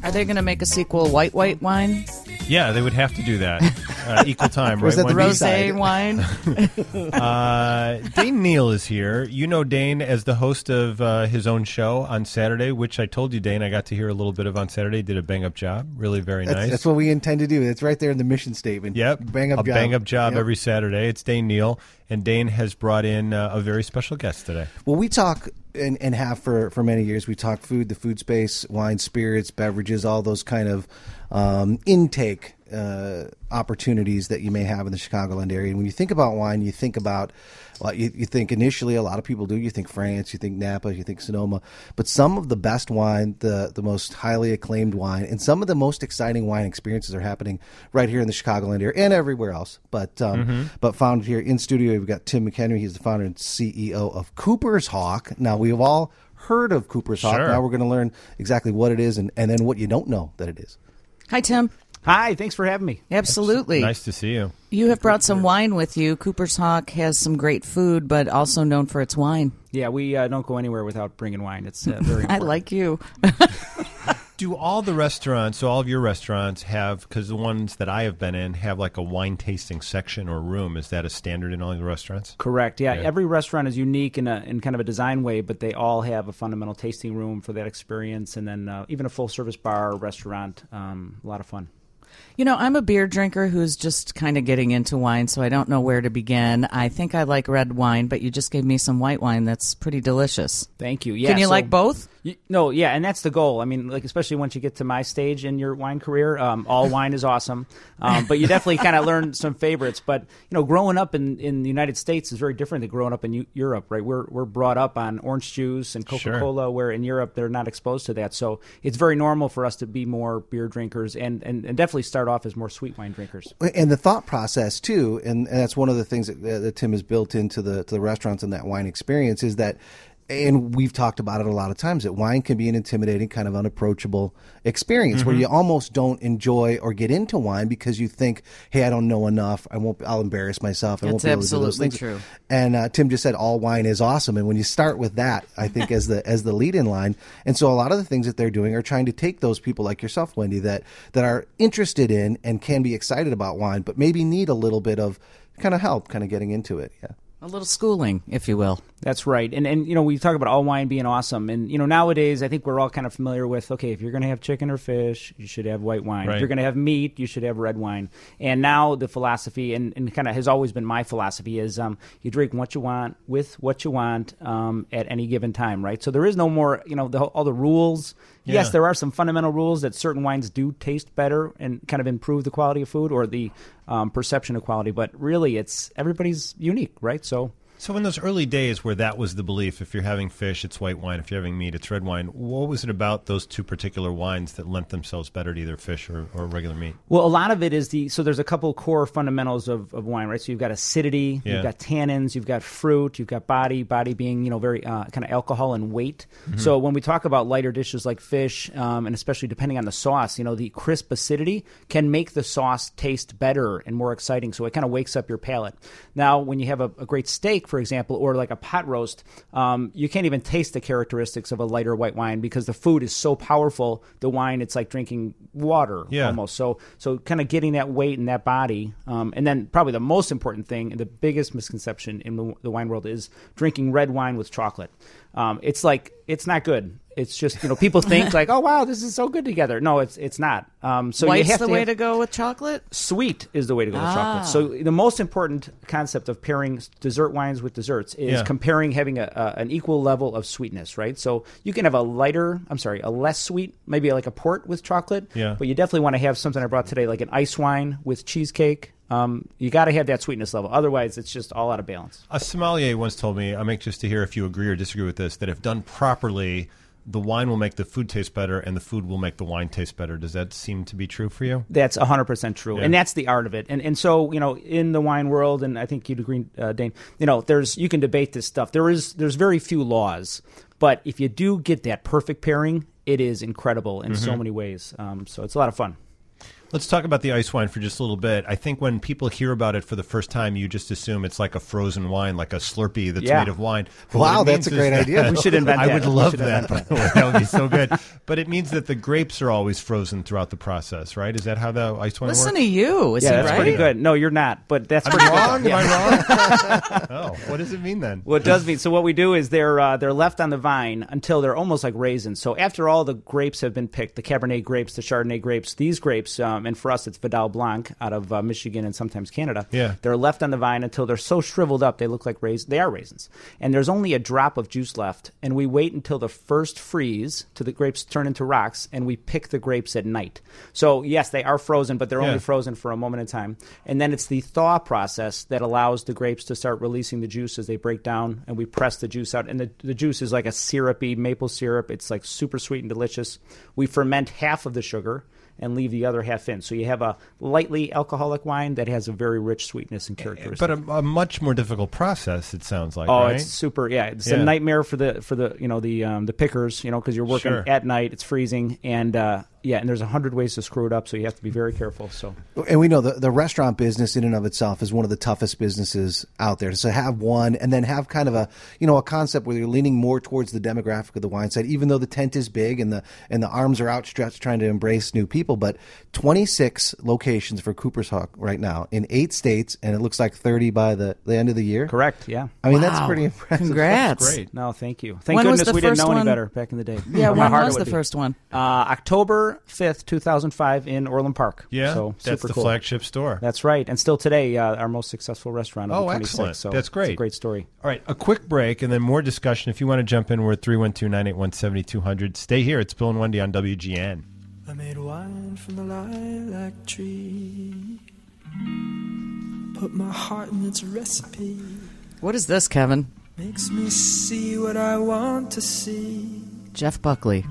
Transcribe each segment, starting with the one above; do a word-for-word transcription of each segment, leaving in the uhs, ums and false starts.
Are they going to make a sequel, White White Wine? Yeah, they would have to do that. Uh, equal time, right? Was that the Rosé wine? uh, Dane Neal is here. You know Dane as the host of uh, his own show on Saturday, which I told you, Dane, I got to hear a little bit of on Saturday. Did a bang-up job. Really very That's, nice. that's what we intend to do. That's right there in the mission statement. Yep. Bang up a job. bang-up job Yep. every Saturday. It's Dane Neal, and Dane has brought in uh, a very special guest today. Well, we talk and, and have for, for many years. We talk food, the food space, wine, spirits, beverages, all those kind of um, intake uh, opportunities that you may have in the Chicagoland area. And when you think about wine, you think about, well, you, you think initially, a lot of people do, you think France, you think Napa, you think Sonoma. But some of the best wine, the, the most highly acclaimed wine, and some of the most exciting wine experiences are happening right here in the Chicagoland area and everywhere else. But um, mm-hmm. but found here in studio, we've got Tim McHenry. He's the founder and C E O of Cooper's Hawk. Now, we've all heard of Cooper's Hawk. Sure. Now we're going to learn exactly what it is and, and then what you don't know that it is. Hi, Tim. Hi, thanks for having me. Absolutely. Nice to see you. You have brought some wine with you. Cooper's Hawk has some great food, but also known for its wine. Yeah, we uh, don't go anywhere without bringing wine. It's uh, very important. I like you. Do all the restaurants, so all of your restaurants have, because the ones that I have been in have like a wine tasting section or room. Is that a standard in all your restaurants? Correct. Yeah, Yeah. every restaurant is unique in a in kind of a design way, but they all have a fundamental tasting room for that experience, and then uh, even a full service bar or restaurant. Um, a lot of fun. You know, I'm a beer drinker who's just kind of getting into wine, so I don't know where to begin. I think I like red wine, but you just gave me some white wine that's pretty delicious. Thank you. Yeah, Can you so- like both? You, no, yeah, and that's the goal. I mean, like especially once you get to my stage in your wine career, um, all wine is awesome, um, but you definitely kind of learn some favorites. But you know, growing up in, in the United States is very different than growing up in U- Europe, right? We're we're brought up on orange juice and Coca-Cola, Sure. where in Europe they're not exposed to that. So it's very normal for us to be more beer drinkers and, and, and definitely start off as more sweet wine drinkers. And the thought process too, and, and that's one of the things that, uh, that Tim has built into the to the restaurants and that wine experience is that, and we've talked about it a lot of times, that wine can be an intimidating, kind of unapproachable experience mm-hmm. where you almost don't enjoy or get into wine because you think, hey, I don't know enough. I won't. I'll embarrass myself. I That's won't be able to do those absolutely things. true. And uh, Tim just said all wine is awesome. And when you start with that, I think as the as the lead in line, and so a lot of the things that they're doing are trying to take those people like yourself, Wendy, that that are interested in and can be excited about wine, but maybe need a little bit of kind of help, kind of getting into it. Yeah. A little schooling, if you will. That's right. And, and you know, we talk about all wine being awesome. And, you know, nowadays I think we're all kind of familiar with, okay, if you're going to have chicken or fish, you should have white wine. Right. If you're going to have meat, you should have red wine. And now the philosophy, and, and kind of has always been my philosophy, is um, you drink what you want with what you want um, at any given time, right? So there is no more, you know, the, all the rules. Yeah. Yes, there are some fundamental rules that certain wines do taste better and kind of improve the quality of food or the um, perception of quality. But really, it's everybody's unique, right? So... So in those early days where that was the belief, if you're having fish, it's white wine. If you're having meat, it's red wine. What was it about those two particular wines that lent themselves better to either fish or, or regular meat? Well, a lot of it is the, so there's a couple core fundamentals of, of wine, right? So you've got acidity, Yeah. you've got tannins, you've got fruit, you've got body, body being, you know, very uh, kind of alcohol and weight. Mm-hmm. So when we talk about lighter dishes like fish, um, and especially depending on the sauce, you know, the crisp acidity can make the sauce taste better and more exciting. So it kind of wakes up your palate. Now, when you have a, a great steak, for example, or like a pot roast, um, you can't even taste the characteristics of a lighter white wine because the food is so powerful. The wine, it's like drinking water Yeah. almost. So, so kind of getting that weight in that body, um, and then probably the most important thing, and the biggest misconception in the, the wine world is drinking red wine with chocolate. Um, it's like it's not good. It's just, you know, people think like, oh wow, this is so good together. No, it's it's not. Um, so White's you have the to way have, to go with chocolate? Sweet is the way to go with Ah. chocolate. So the most important concept of pairing dessert wines with desserts is Yeah. comparing having a, a an equal level of sweetness, right? So you can have a lighter, I'm sorry, a less sweet, maybe like a port with chocolate. Yeah. But you definitely want to have something I brought today, like an ice wine with cheesecake. Um, you got to have that sweetness level. Otherwise, it's just all out of balance. A sommelier once told me, I'm anxious to hear if you agree or disagree with this, that if done properly, the wine will make the food taste better and the food will make the wine taste better. Does that seem to be true for you? That's one hundred percent true. Yeah. And that's the art of it. And and so, you know, in the wine world, and I think you'd agree, uh, Dane, you know, there's you can debate this stuff. There is There's very few laws. But if you do get that perfect pairing, it is incredible in Mm-hmm. so many ways. Um, so it's a lot of fun. Let's talk about the ice wine for just a little bit. I think when people hear about it for the first time, you just assume it's like a frozen wine, like a Slurpee that's Yeah. made of wine. But what Wow, it that's means a great is idea. We should invent I that. would We love should that. invent By the way. That would be so good. But it means that the grapes are always frozen throughout the process, right? Is that how the ice wine Listen works? to you. Is Yeah, he that's right? pretty good. No, you're not, but that's I'm pretty wrong? good. Am Yeah. I wrong? Oh, what does it mean then? Well, it does mean. So what we do is they're uh, they're left on the vine until they're almost like raisins. So after all the grapes have been picked, the Cabernet grapes, the Chardonnay grapes, these grapes, um, and for us it's Vidal Blanc out of uh, Michigan and sometimes Canada. Yeah. They're left on the vine until they're so shriveled up they look like raisins. They are raisins, and there's only a drop of juice left. And we wait until the first freeze, till the grapes turn into rocks, and we pick the grapes at night. So yes, they are frozen, but they're Yeah. only frozen for a moment in time. And then it's the thaw process that allows the grapes to start releasing the juice as they break down, and we press the juice out. And the, the juice is like a syrupy maple syrup. It's like super sweet and delicious. We ferment half of the sugar and leave the other half in. So you have a lightly alcoholic wine that has a very rich sweetness and characteristics. But a, a much more difficult process, it sounds like, Oh, right? it's super! Yeah, it's Yeah. a nightmare for the for the you know the um, the pickers, you know, because you're working Sure. at night, it's freezing, and uh, yeah, and there's a hundred ways to screw it up, so you have to be very careful. So And we know the, the restaurant business in and of itself is one of the toughest businesses out there. So have one and then have kind of a, you know, a concept where you're leaning more towards the demographic of the wine side, even though the tent is big and the and the arms are outstretched trying to embrace new people. But twenty-six locations for Cooper's Hawk right now in eight states, and it looks like thirty by the, the end of the year. correct, yeah. I mean, that's Wow. pretty impressive. Congrats. Great. No, thank you. Thank When was goodness the we didn't first know any one? better back in the day. Yeah, How when hard it was would the be. first one? Uh, October fifth, two thousand five, in Orland Park. Yeah, so that's super the cool. flagship store. That's right, and still today, uh, our most successful restaurant of Oh, the twenty-six. excellent. So That's great. It's a great story. All right, a quick break and then more discussion. If you want to jump in, we're at three one two, nine eight one, seven two zero zero. Stay here. It's Bill and Wendy on W G N. I made wine from the lilac tree, put my heart in its recipe, What is this, Kevin? makes me see what I want to see. Jeff Buckley.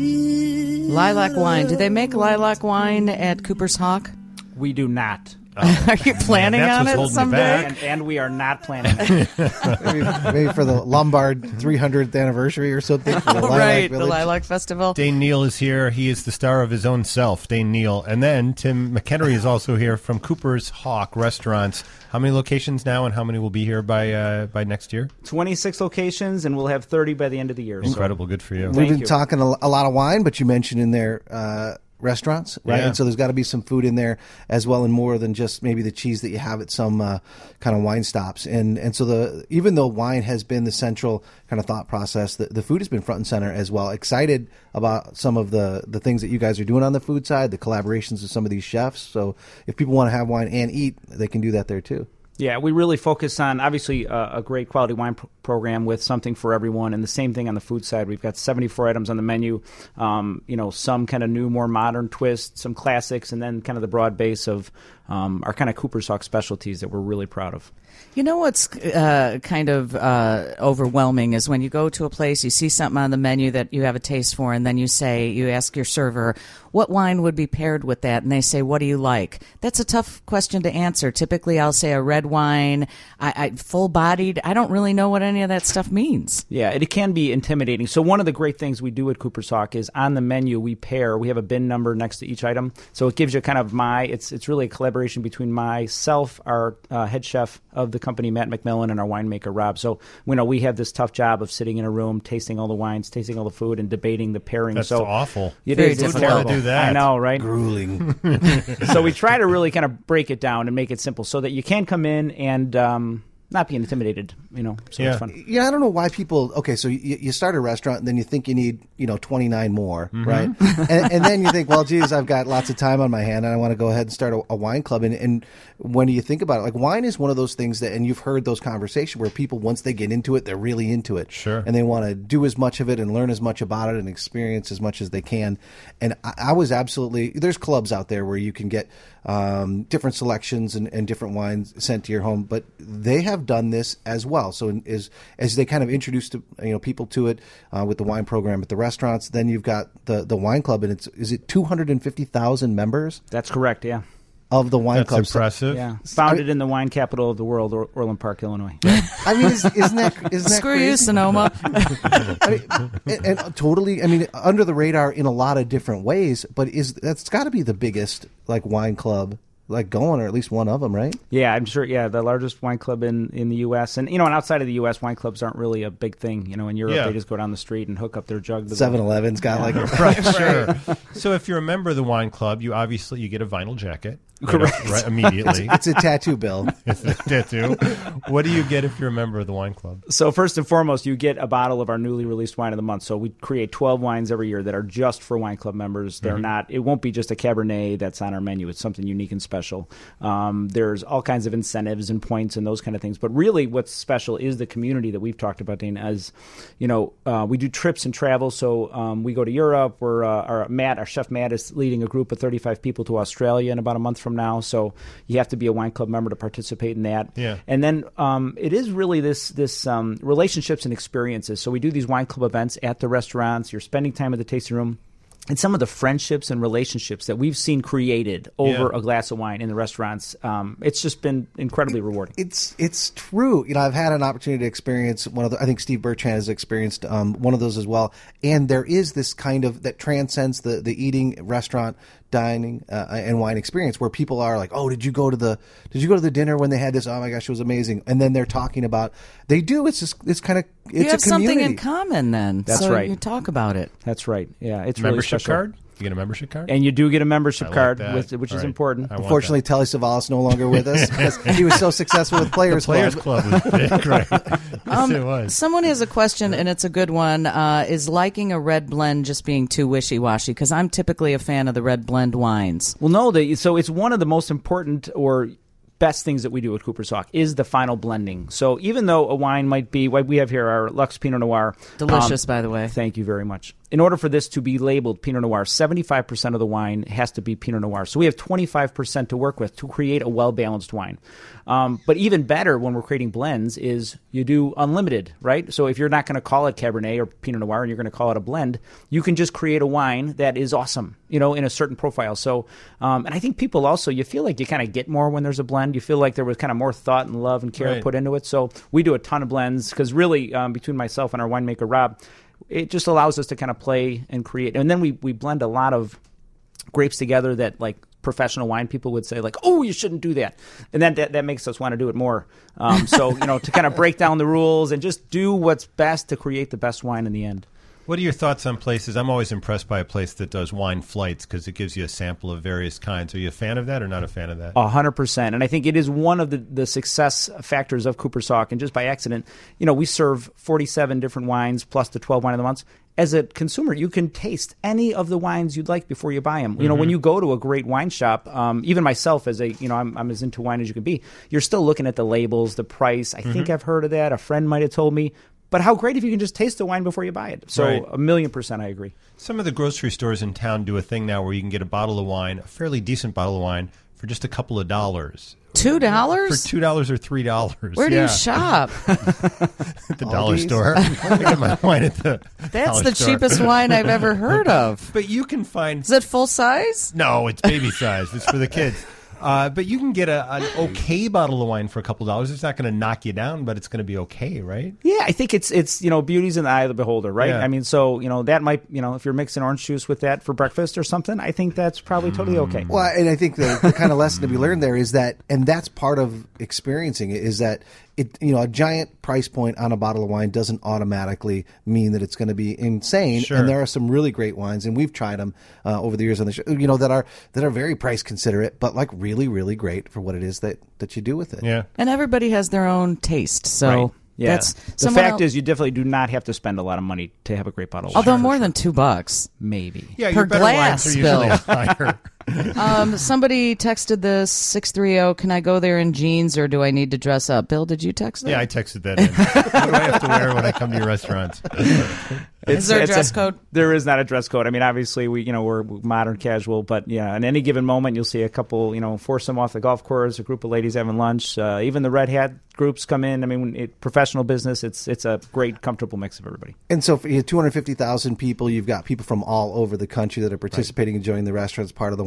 Be Lilac wine. Do they make lilac wine at Cooper's Hawk? We do not. Are you planning that's on what's it holding you someday? back. And, and we are not planning. maybe, maybe for the Lombard three hundredth anniversary or something. For the Lilac Right, the Village. Lilac Festival. Dane Neal is here. He is the star of his own self, Dane Neal. And then Tim McHenry is also here from Cooper's Hawk Restaurants. How many locations now, and how many will be here by uh, by next year? twenty-six locations, and we'll have thirty by the end of the year. so- Incredible. Good for you. We've Thank been you. talking a, a lot of wine, but you mentioned in there uh, restaurants, right? Yeah. And so there's got to be some food in there as well, and more than just maybe the cheese that you have at some uh, kind of wine stops. And and so the even though wine has been the central kind of thought process, the, the food has been front and center as well. Excited about some of the the things that you guys are doing on the food side, the collaborations with some of these chefs. So if people want to have wine and eat, they can do that there too. Yeah, we really focus on, obviously, uh, a great quality wine pr- program with something for everyone, and the same thing on the food side. We've got seventy-four items on the menu, um, you know, some kind of new, more modern twist, some classics, and then kind of the broad base of um, our kind of Cooper's Hawk specialties that we're really proud of. You know what's uh, kind of uh, overwhelming is when you go to a place, you see something on the menu that you have a taste for, and then you say, you ask your server, what wine would be paired with that? And they say, what do you like? That's a tough question to answer. Typically, I'll say a red wine, I, I, full-bodied. I don't really know what any of that stuff means. Yeah, it can be intimidating. So one of the great things we do at Cooper's Hawk is on the menu we pair. We have a bin number next to each item, so it gives you kind of my. It's it's really a collaboration between myself, our uh, head chef of the company, Matt McMillan, and our winemaker Rob. So you know we have this tough job of sitting in a room, tasting all the wines, tasting all the food, and debating the pairing. That's so awful. It Very is. It's difficult. terrible. to do that. I know, right? Grueling. So we try to really kind of break it down and make it simple so that you can come in and um, not be intimidated. You know, so Yeah. it's fun. Yeah, I don't know why people. Okay, so you, you start a restaurant and then you think you need, you know, twenty-nine more, right? and, and then you think, well, geez, I've got lots of time on my hand and I want to go ahead and start a, a wine club. And, and when you think about it, like wine is one of those things that, and you've heard those conversations where people, once they get into it, they're really into it. Sure. And they want to do as much of it and learn as much about it and experience as much as they can. And I, I was absolutely, there's clubs out there where you can get um, different selections and, and different wines sent to your home, but they have done this as well. So in, is as they kind of introduced to, you know people to it uh, with the wine program at the restaurants, then you've got the the wine club, and it's is it two hundred and fifty thousand members? That's correct. Yeah. of the wine That's club. impressive. Yeah, founded in the wine capital of the world, or- Orland Park, Illinois. I mean, is, isn't that isn't that Screw crazy? you, Sonoma. I mean, and, and totally. I mean, under the radar in a lot of different ways. But is that's got to be the biggest like wine club like going, or at least one of them, right? Yeah, I'm sure. Yeah, the largest wine club in, in the U S and you know, and outside of the U S, wine clubs aren't really a big thing. You know, in Europe, Yeah. they just go down the street and hook up their jug. To the- seven eleven's got like a Right, sure. So if you're a member of the wine club, you obviously you get a vinyl jacket. Correct. Right, right, immediately. it's a tattoo bill. It's a tattoo. What do you get if you're a member of the wine club? So first and foremost, you get a bottle of our newly released wine of the month. So we create twelve wines every year that are just for wine club members. They're mm-hmm. not. It won't be just a Cabernet that's on our menu. It's something unique and special. Um, there's all kinds of incentives and points and those kind of things. But really, what's special is the community that we've talked about, Dane. As you know, uh, we do trips and travel. So um, we go to Europe. We're uh, our Matt, our chef Matt, is leading a group of thirty-five people to Australia in about a month from now. So you have to be a wine club member to participate in that. Yeah. And then um, it is really this this um, relationships and experiences. So we do these wine club events at the restaurants. You're spending time at the tasting room. And some of the friendships and relationships that we've seen created over Yeah. a glass of wine in the restaurants, um, it's just been incredibly rewarding. It's it's true. You know, I've had an opportunity to experience one of the. I think Steve Bertrand has experienced um, one of those as well. And there is this kind of that transcends the the eating, restaurant, dining, uh, and wine experience where people are like, "Oh, did you go to the did you go to the dinner when they had this? Oh my gosh, it was amazing!" And then they're talking about they do. It's just it's kind of it's You have a community. something in common then. That's so right. You talk about it. That's right. Yeah, it's really Membership special. card? You get a membership card? And you do get a membership I like card, that. with, which All is right. important. I want Unfortunately, Telly Savalas no longer with us because he was so successful with Players, the Players Club. Club was big, right? Yes, Um, it was. Someone has a question, and it's a good one. Uh, is liking a red blend just being too wishy-washy? Because I'm typically a fan of the red blend wines. Well, no, they, so it's one of the most important or best things that we do at Cooper's Hawk is the final blending. So even though a wine might be, what we have here, our Lux Pinot Noir. Delicious, um, by the way. Thank you very much. In order for this to be labeled Pinot Noir, seventy-five percent of the wine has to be Pinot Noir. So we have twenty-five percent to work with to create a well-balanced wine. Um, but even better when we're creating blends is you do unlimited, right? So if you're not going to call it Cabernet or Pinot Noir and you're going to call it a blend, you can just create a wine that is awesome, you know, in a certain profile. So, um, and I think people also, you feel like you kind of get more when there's a blend. You feel like there was kind of more thought and love and care Right. put into it. So we do a ton of blends because really um, between myself and our winemaker, Rob, it just allows us to kind of play and create. And then we, we blend a lot of grapes together that like professional wine people would say like, oh, you shouldn't do that. And then that, that makes us want to do it more. Um, so, you know, to kind of break down the rules and just do what's best to create the best wine in the end. What are your thoughts on places? I'm always impressed by a place that does wine flights because it gives you a sample of various kinds. Are you a fan of that or not a fan of that? A hundred percent. And I think it is one of the, the success factors of Cooper's Hawk. And just by accident, you know, we serve forty-seven different wines plus the twelve wine of the months. As a consumer, you can taste any of the wines you'd like before you buy them. You know, Mm-hmm. when you go to a great wine shop, um, even myself as a, you know, I'm, I'm as into wine as you can be, you're still looking at the labels, the price. I Mm-hmm. think I've heard of that. A friend might have told me. But how great if you can just taste the wine before you buy it. So Right. a million percent I agree. Some of the grocery stores in town do a thing now where you can get a bottle of wine, a fairly decent bottle of wine, for just a couple of dollars. Two dollars? For two dollars or three dollars. Where do yeah. you shop? At the dollar Aldi's? store. I get my wine at the That's dollar the store. cheapest wine I've ever heard of. But you can find Is it full size? no, it's baby size. It's for the kids. Uh, but you can get a, an okay bottle of wine for a couple of dollars. It's not going to knock you down, but it's going to be okay, right? Yeah, I think it's it's you know beauty's in the eye of the beholder, right? Yeah. I mean, so you know that might you know if you're mixing orange juice with that for breakfast or something, I think that's probably totally okay. Well, and I think the, the kind of lesson to be learned there is that, and that's part of experiencing it, is that it, you know, a giant price point on a bottle of wine doesn't automatically mean that it's going to be insane. Sure. And there are some really great wines, and we've tried them uh, over the years on the show, you know, that are that are very price considerate, but like really, really great for what it is that that you do with it. Yeah. And everybody has their own taste. So Right. Yeah. that's the someone fact el- is, you definitely do not have to spend a lot of money to have a great bottle. of although wine. more than two bucks. maybe. Yeah, Per your better glass wines are usually bill. higher. Um, somebody texted this six three zero. Can I go there in jeans or do I need to dress up? Bill, did you text that? Yeah, I texted that in. What do I have to wear when I come to your restaurants? Is there a It's dress code? There is not a dress code. I mean, obviously, we you know we're modern casual, but yeah, at any given moment, you'll see a couple, you know, foursome off the golf course, a group of ladies having lunch. Uh, even the red hat groups come in. I mean, when it, professional business, it's it's a great, comfortable mix of everybody. And so for you know, two hundred fifty thousand people, you've got people from all over the country that are participating and joining the restaurants, part of the wine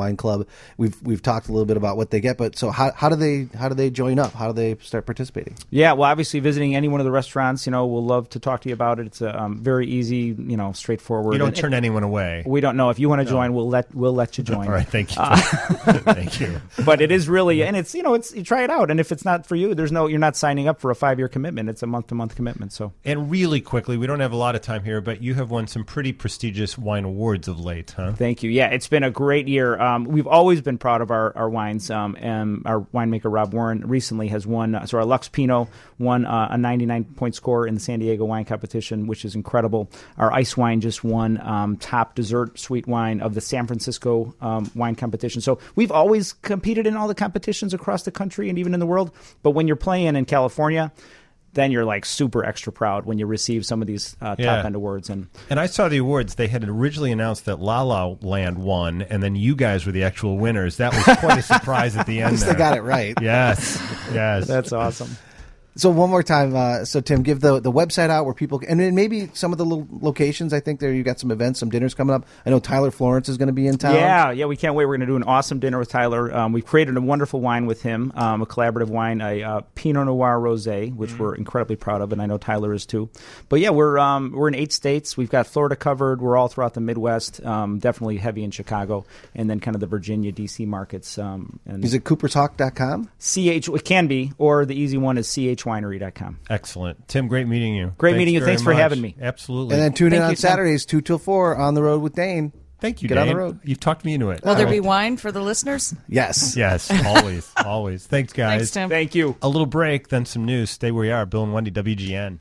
Wine Club. We've we've talked a little bit about what they get, but so how how do they how do they join up? How do they start participating? Yeah, well, obviously visiting any one of the restaurants, you know, we'll love to talk to you about it. It's a um, very easy, you know, straightforward. You don't And- turn anyone away. We don't know if you want to join. We'll let we'll let you join. All right, thank you. Uh, Thank you. But it is really, and it's you know, it's you try it out, and if it's not for you, there's no, you're not signing up for a five year commitment. It's a month to month commitment. So And really quickly, we don't have a lot of time here, but you have won some pretty prestigious wine awards of late, huh? thank you. Yeah, it's been a great year. Um, we've always been proud of our our wines. Um, and our winemaker Rob Warren recently has won. Uh, so our Lux Pinot won uh, a ninety-nine point score in the San Diego Wine Competition, which is incredible. Our ice wine just won um, top dessert sweet wine of the San Francisco um, Wine Competition. So we've always competed in all the competitions across the country and even in the world. But when you're playing in California, then you're like super extra proud when you receive some of these uh, Yeah. top end awards. And And I saw the awards. They had originally announced that La La Land won, and then you guys were the actual winners. That was quite a surprise at the At end least there. they got it right. Yes, yes. that's awesome. So one more time, uh, so Tim, give the the website out where people can, and then maybe some of the little locations. I think there you got some events, some dinners coming up. I know Tyler Florence is going to be in town. Yeah, yeah, we can't wait. We're going to do an awesome dinner with Tyler. Um, we've created a wonderful wine with him, um, a collaborative wine, a uh, Pinot Noir Rosé, which we're incredibly proud of, and I know Tyler is too. But yeah, we're um, we're in eight states. We've got Florida covered. We're all throughout the Midwest, um, definitely heavy in Chicago, and then kind of the Virginia, D C markets. Um, and Is it cooper's hawk dot com? C H, it can be, or the easy one is c h winery dot com. Excellent. Tim, great meeting you. Great Thanks meeting you. very Thanks for much. having me. Absolutely. And then tune in Thank on you, Tim. Saturdays, two till four, on the road with Dane. Thank you, Get on the Dane. road. You've talked me into it. Will there All be right. wine for the listeners? Yes. Yes, always, always. Thanks, guys. Thanks, Tim. Thank you. A little break, then some news. Stay where you are. Bill and Wendy, W G N.